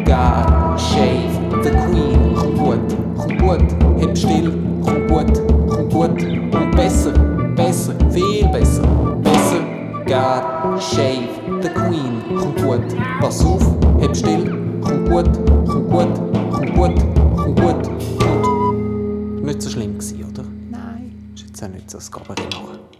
God shave the Queen. Komm gut, heb still, komm gut, und besser, viel besser. God shave the Queen. Komm gut, pass auf, heb still, komm gut. Nicht so schlimm gewesen, oder? Nein. Ist jetzt auch nicht so das Gabaret machen.